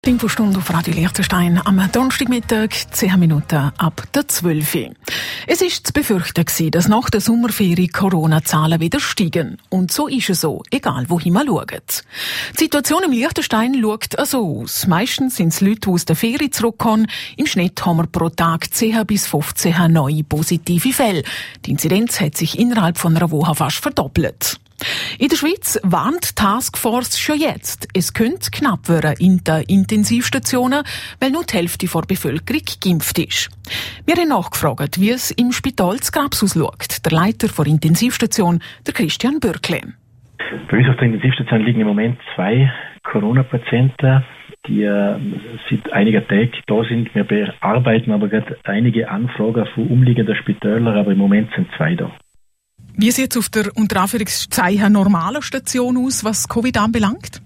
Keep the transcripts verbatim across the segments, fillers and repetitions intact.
Die Infostunde auf Radio Liechtenstein am Donnerstagmittag, zehn Minuten ab der zwölf Uhr. Es war zu befürchten, dass nach der Sommerferie Corona-Zahlen wieder steigen. Und so ist es so, egal wohin man schaut. Die Situation im Liechtenstein schaut so aus. Meistens sind es Leute, die aus der Ferie zurückkommen. Im Schnitt haben wir pro Tag zehn bis fünfzehn neue positive Fälle. Die Inzidenz hat sich innerhalb von einer Woche fast verdoppelt. In der Schweiz warnt die Taskforce schon jetzt. Es könnte knapp werden in den Intensivstationen, weil nur die Hälfte der Bevölkerung geimpft ist. Wir haben nachgefragt, wie es im Spital zu Grabs ausschaut. Der Leiter der Intensivstation, der Christian Bürkle. Bei uns auf der Intensivstation liegen im Moment zwei Corona-Patienten, die äh, seit einiger Tage da sind. Wir bearbeiten aber gerade einige Anfragen von umliegenden Spitälern, aber im Moment sind zwei da. Wie sieht es auf der unter Anführungszeichen normalen Station aus, was Covid anbelangt?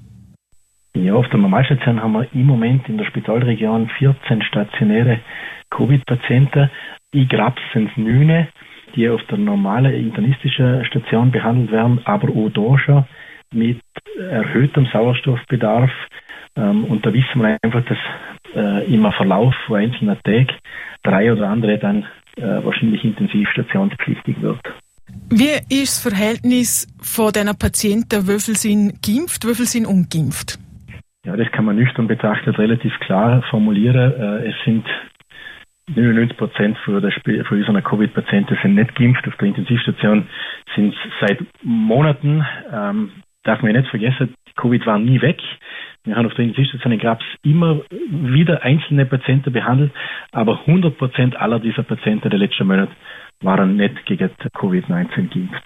Ja, auf der Normalstation haben wir im Moment in der Spitalregion vierzehn stationäre Covid-Patienten. In Grabs sind es neun, die auf der normalen internistischen Station behandelt werden, aber auch da schon mit erhöhtem Sauerstoffbedarf. Und da wissen wir einfach, dass äh, im Verlauf von einzelnen Tagen drei oder andere dann äh, wahrscheinlich intensivstationspflichtig wird. Wie ist das Verhältnis von diesen Patienten? Wie viele sind geimpft, wie viele sind ungeimpft? Ja, das kann man nüchtern betrachtet relativ klar formulieren. Es sind neunundneunzig Prozent von, der, von unseren Covid-Patienten sind nicht geimpft. Auf der Intensivstation sind es seit Monaten, ähm, darf man ja nicht vergessen, Covid war nie weg. Wir haben auf der Intensivstation in Grabs immer wieder einzelne Patienten behandelt, aber hundert Prozent aller dieser Patienten der letzten Monate waren nicht gegen Covid neunzehn geimpft.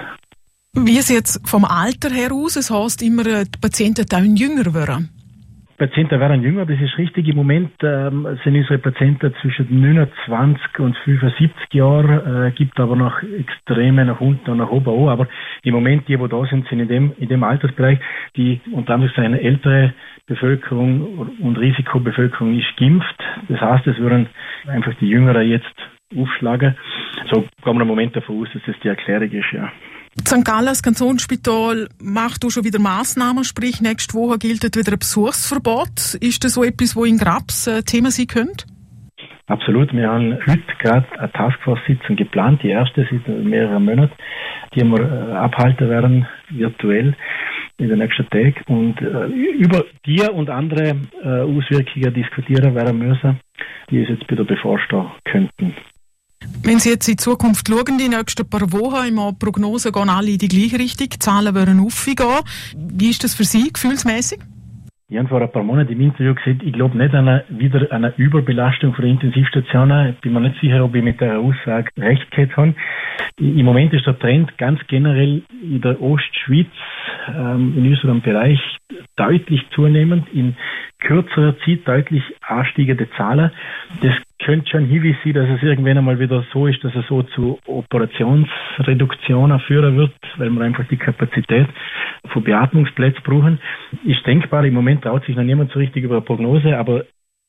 Wie sieht es vom Alter her aus? Es heisst immer, die Patienten sollen jünger werden. Die Patienten werden jünger, das ist richtig. Im Moment ähm, sind unsere Patienten zwischen neunundzwanzig und fünfundsiebzig Jahren, äh, gibt aber noch Extreme nach unten und nach oben auch. Aber im Moment, die, die da sind, sind in dem, in dem Altersbereich, die unter anderem eine ältere Bevölkerung und Risikobevölkerung ist geimpft. Das heißt, es würden einfach die Jüngeren jetzt aufschlagen. So kommen wir im Moment davon aus, dass das die Erklärung ist, ja. Sankt Gallen, das Kantonsspital, macht auch schon wieder Massnahmen, sprich nächste Woche gilt wieder ein Besuchsverbot. Ist das so etwas, wo in Grabs äh, Thema sein könnte? Absolut. Wir haben heute gerade eine Taskforce-Sitzung geplant, die erste seit mehreren Monaten, die wir äh, abhalten werden, virtuell in den nächsten Tagen und äh, über die und andere äh, Auswirkungen diskutieren werden müssen, die es jetzt wieder bevorstehen könnten. Wenn Sie jetzt in die Zukunft schauen, die nächsten paar Wochen, immer Prognosen gehen alle in die gleiche Richtung, die Zahlen werden aufgehen. Wie ist das für Sie, gefühlsmäßig? Ich habe vor ein paar Monaten im Interview gesagt, ich glaube nicht an eine, wieder an eine Überbelastung von der Intensivstationen. Ich bin mir nicht sicher, ob ich mit der Aussage recht gehabt habe. Im Moment ist der Trend ganz generell in der Ostschweiz, ähm, in unserem Bereich, deutlich zunehmend, in kürzerer Zeit deutlich ansteigende Zahlen. Das könnte schon hinweisen sein, dass es irgendwann einmal wieder so ist, dass es so zu Operationsreduktionen führen wird, weil wir einfach die Kapazität von Beatmungsplätzen brauchen. Ist denkbar, im Moment traut sich noch niemand so richtig über eine Prognose, aber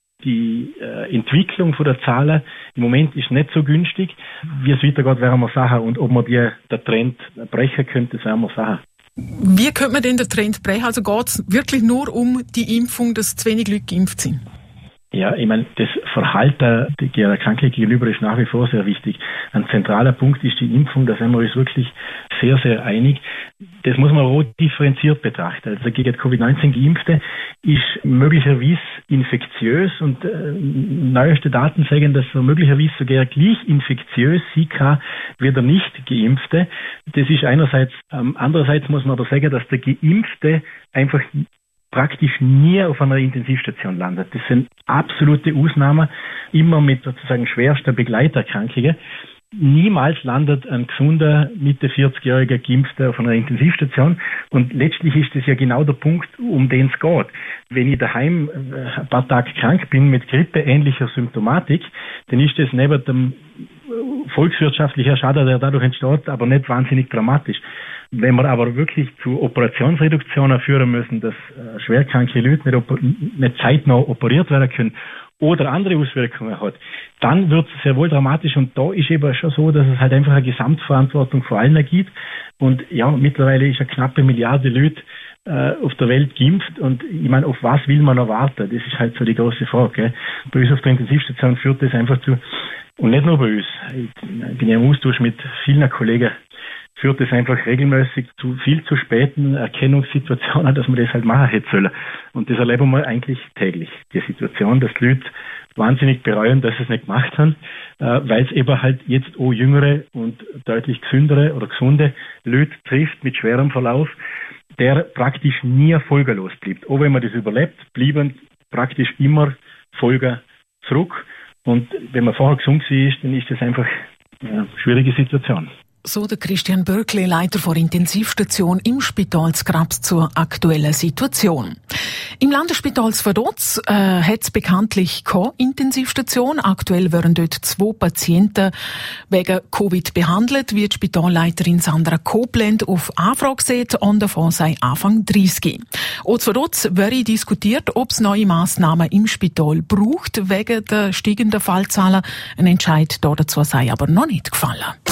die äh, Entwicklung von der Zahlen im Moment ist nicht so günstig. Wie es weitergeht, werden wir sagen. Und ob man die, der Trend brechen könnte, das werden wir sagen. Wie könnte man denn den Trend brechen? Also geht es wirklich nur um die Impfung, dass zu wenig Leute geimpft sind? Ja, ich meine, das Verhalten der Krankheit gegenüber ist nach wie vor sehr wichtig. Ein zentraler Punkt ist die Impfung, da sind wir uns wirklich sehr, sehr einig. Das muss man auch differenziert betrachten. Also gegen Covid neunzehn Geimpfte ist möglicherweise infektiös und äh, neueste Daten sagen, dass er möglicherweise sogar gleich infektiös sein kann wie der nicht Geimpfte. Das ist einerseits, ähm, andererseits muss man aber sagen, dass der Geimpfte einfach praktisch nie auf einer Intensivstation landet. Das sind absolute Ausnahmen, immer mit sozusagen schwerster Begleiterkrankungen. Niemals landet ein gesunder, Mitte vierzig-jähriger Geimpfter auf einer Intensivstation. Und letztlich ist das ja genau der Punkt, um den es geht. Wenn ich daheim ein paar Tage krank bin mit grippeähnlicher Symptomatik, dann ist das neben dem volkswirtschaftlichen Schaden, der dadurch entsteht, aber nicht wahnsinnig dramatisch. Wenn wir aber wirklich zu Operationsreduktionen führen müssen, dass äh, schwerkranke Leute nicht, op- nicht zeitnah operiert werden können oder andere Auswirkungen hat, dann wird es sehr wohl dramatisch. Und da ist eben schon so, dass es halt einfach eine Gesamtverantwortung vor allen gibt. Und ja, mittlerweile ist eine knappe Milliarde Leute äh, auf der Welt geimpft. Und ich meine, auf was will man noch warten? Das ist halt so die große Frage. Gell? Bei uns auf der Intensivstation führt das einfach zu, und nicht nur bei uns, ich bin ja im Austausch mit vielen Kollegen, führt das einfach regelmäßig zu viel zu späten Erkennungssituationen, dass man das halt machen hätte sollen. Und das erleben wir eigentlich täglich, die Situation, dass die Leute wahnsinnig bereuen, dass sie es nicht gemacht haben, weil es eben halt jetzt auch jüngere und deutlich gesündere oder gesunde Leute trifft mit schwerem Verlauf, der praktisch nie folgenlos bleibt. Auch wenn man das überlebt, bleiben praktisch immer Folgen zurück. Und wenn man vorher gesund ist, dann ist das einfach eine schwierige Situation. So der Christian Bürkle, Leiter der Intensivstation im Spital Z'Grabs zur aktuellen Situation. Im Landesspital Vaduz äh, hat es bekanntlich keine Intensivstation. Aktuell werden dort zwei Patienten wegen Covid behandelt, wie die Spitalleiterin Sandra Koblenz auf Anfrage sieht, und davon sei Anfang dreißig. Auch in Vaduz wäre diskutiert, ob es neue Massnahmen im Spital braucht, wegen der steigenden Fallzahlen. Ein Entscheid dazu sei aber noch nicht gefallen.